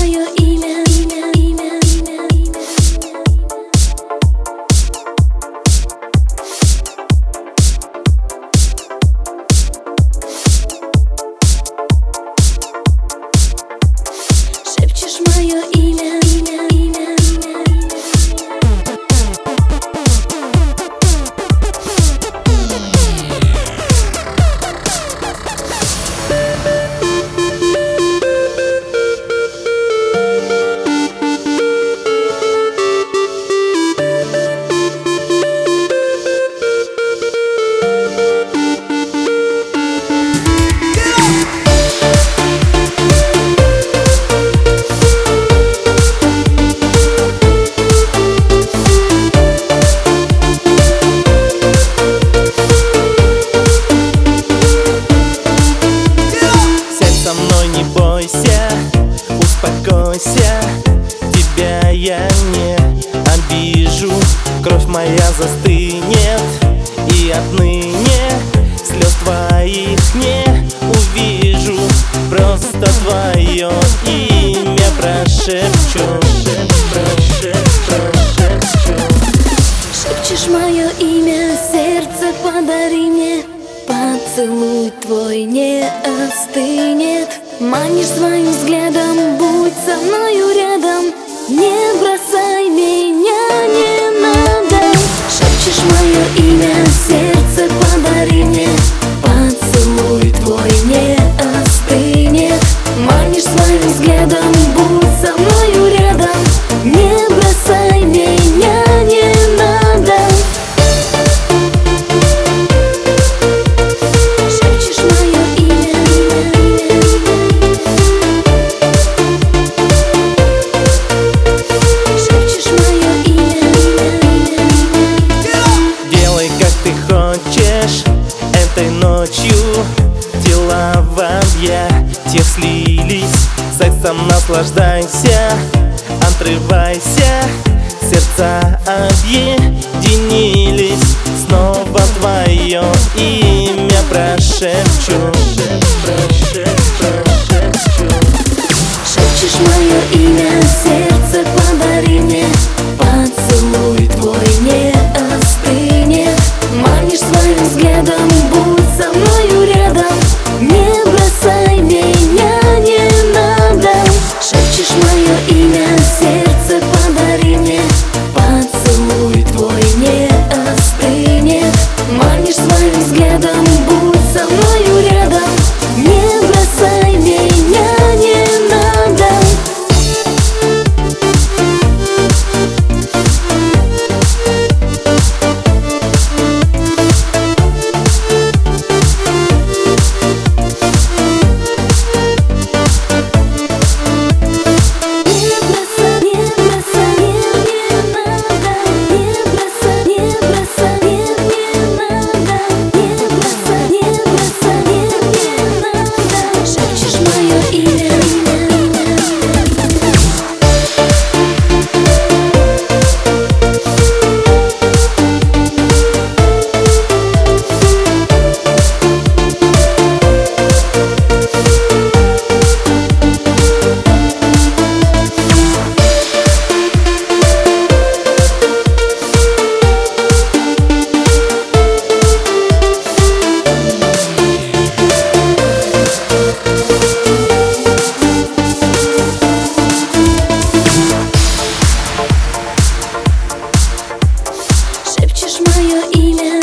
мое имя. Шепчешь мое имя. Со мной не бойся, успокойся, тебя я не обижу. Кровь моя застынет, и отныне слез твоих не увижу. Просто твое имя прошепчу. Шепчешь мое имя, сердце подари мне. Поцелуй твой не остынет. Манишь своим взглядом, будь со мною рядом. Не бросай меня, не надо. Шепчешь мое имя, сердце подари мне. Поцелуй твой не остынет. Манишь своим взглядом, будь со мною рядом. Не бросай меня, не надо. Этой ночью тела в объятиях слились. Сексом наслаждайся, отрывайся. Сердца объединились. Снова твое имя прошепчу. Шепчешь мое имя, сердце подари мне. Поцелуй твой не остынет. Манишь своим взглядом, будь со мною рядом. Не бросай меня, не надо. Шепчешь мое имя, сердце подари мне. Поцелуй твой не остынет. Манишь своим взглядом, будь со мною рядом. Не бросай меня, не надо. Шепчешь мое имя.